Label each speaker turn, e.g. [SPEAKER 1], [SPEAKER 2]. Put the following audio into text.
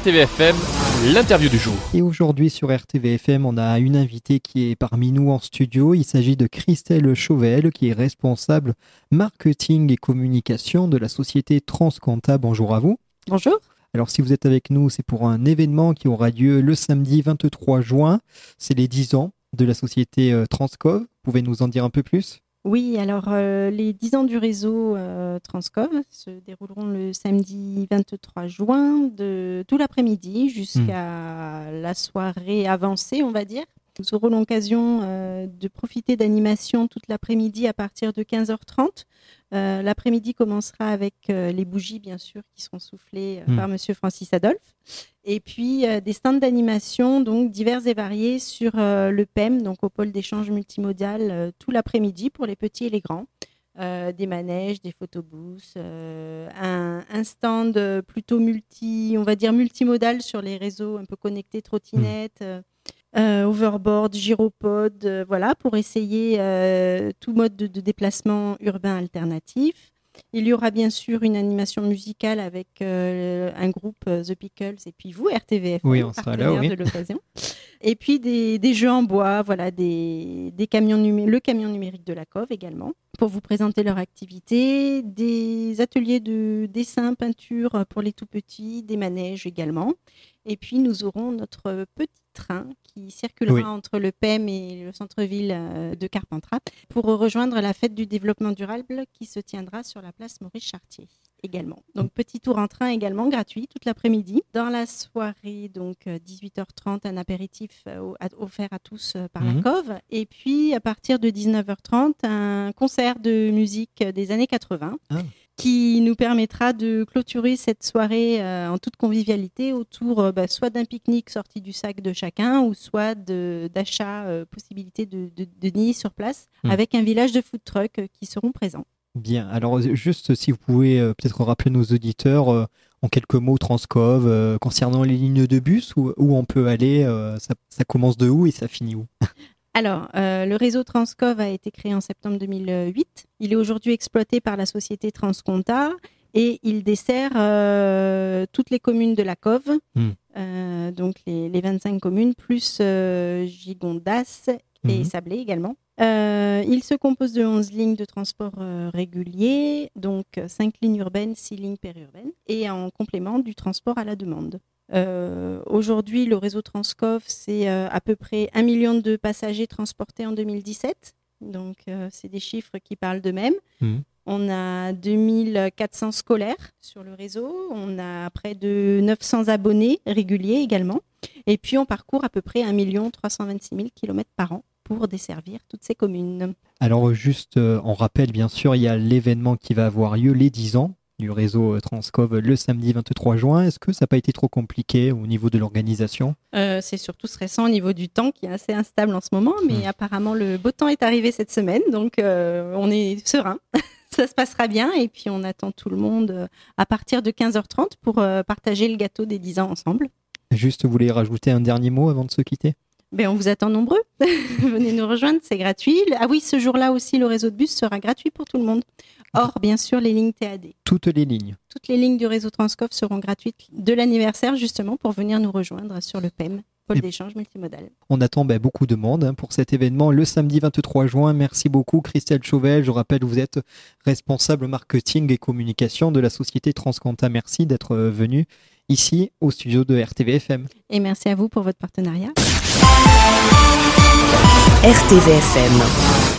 [SPEAKER 1] RTVFM, l'interview du jour.
[SPEAKER 2] Et aujourd'hui sur RTVFM, on a une invitée qui est parmi nous en studio. Il s'agit de Christelle Chauvel, qui est responsable marketing et communication de la société Transconta. Bonjour à vous.
[SPEAKER 3] Bonjour.
[SPEAKER 2] Alors si vous êtes avec nous, c'est pour un événement qui aura lieu le samedi 23 juin. C'est les 10 ans de la société Transcov. Vous pouvez nous en dire un peu plus ?
[SPEAKER 3] Oui, alors les 10 ans du réseau Transcov se dérouleront le samedi 23 juin de tout l'après-midi jusqu'à la soirée avancée, on va dire. Nous aurons l'occasion de profiter d'animations toute l'après-midi à partir de 15h30. L'après-midi commencera avec les bougies, bien sûr, qui seront soufflées par Monsieur Francis Adolphe. Et puis des stands d'animation donc divers et variés sur le PEM, donc au pôle d'échange multimodal, tout l'après-midi pour les petits et les grands. Des manèges, des photobooths, un stand plutôt multimodal sur les réseaux un peu connectés, trottinettes, overboard, gyropode, voilà, pour essayer tout mode de déplacement urbain alternatif. Il y aura bien sûr une animation musicale avec un groupe The Pickles et puis vous, RTVF,
[SPEAKER 2] oui, on sera là, oui.
[SPEAKER 3] de l'occasion. Et puis des jeux en bois, voilà, le camion numérique de la COV également, pour vous présenter leur activité, des ateliers de dessin, peinture pour les tout petits, des manèges également. Et puis nous aurons notre petit train qui circulera entre le PEM et le centre-ville de Carpentras pour rejoindre la fête du développement durable qui se tiendra sur la place Maurice-Chartier également. Donc petit tour en train également gratuit toute l'après-midi. Dans la soirée, donc 18h30, un apéritif offert à tous par la COV. Et puis à partir de 19h30, un concert de musique des années 80. Qui nous permettra de clôturer cette soirée en toute convivialité autour soit d'un pique-nique sorti du sac de chacun ou soit d'achat, possibilité de dîner sur place avec un village de food truck qui seront présents.
[SPEAKER 2] Bien, alors juste si vous pouvez peut-être rappeler nos auditeurs en quelques mots Transcov concernant les lignes de bus, où on peut aller, ça commence de où et ça finit où ?
[SPEAKER 3] Alors, le réseau Transcov a été créé en septembre 2008. Il est aujourd'hui exploité par la société Transconta et il dessert toutes les communes de la COV, donc les 25 communes, plus Gigondas et Sablé également. Il se compose de 11 lignes de transport réguliers, donc 5 lignes urbaines, 6 lignes périurbaines, et en complément du transport à la demande. Aujourd'hui, le réseau Transcov, c'est à peu près 1 million de passagers transportés en 2017. Donc, c'est des chiffres qui parlent d'eux-mêmes. On a 2400 scolaires sur le réseau. On a près de 900 abonnés réguliers également. Et puis, on parcourt à peu près 1 326 000 km par an pour desservir toutes ces communes. Alors,
[SPEAKER 2] juste, on rappelle, bien sûr, il y a l'événement qui va avoir lieu les 10 ans du réseau Transcov le samedi 23 juin. Est-ce que ça n'a pas été trop compliqué au niveau de l'organisation ?
[SPEAKER 3] C'est surtout stressant au niveau du temps qui est assez instable en ce moment, mais apparemment le beau temps est arrivé cette semaine, donc on est serein. Ça se passera bien et puis on attend tout le monde à partir de 15h30 pour partager le gâteau des 10 ans ensemble.
[SPEAKER 2] Juste, vous voulez rajouter un dernier mot avant de se quitter ?
[SPEAKER 3] On vous attend nombreux. Venez nous rejoindre, c'est gratuit. Ah oui, ce jour-là aussi, le réseau de bus sera gratuit pour tout le monde. Or, bien sûr, les lignes TAD.
[SPEAKER 2] Toutes les lignes.
[SPEAKER 3] Toutes les lignes du réseau Transcov seront gratuites de l'anniversaire, justement, pour venir nous rejoindre sur le PEM, pôle d'échange multimodal.
[SPEAKER 2] On attend beaucoup de monde pour cet événement le samedi 23 juin. Merci beaucoup, Christelle Chauvel. Je rappelle, vous êtes responsable marketing et communication de la société Transconta. Merci d'être venue ici au studio de RTVFM.
[SPEAKER 3] Et merci à vous pour votre partenariat.
[SPEAKER 4] RTVFM.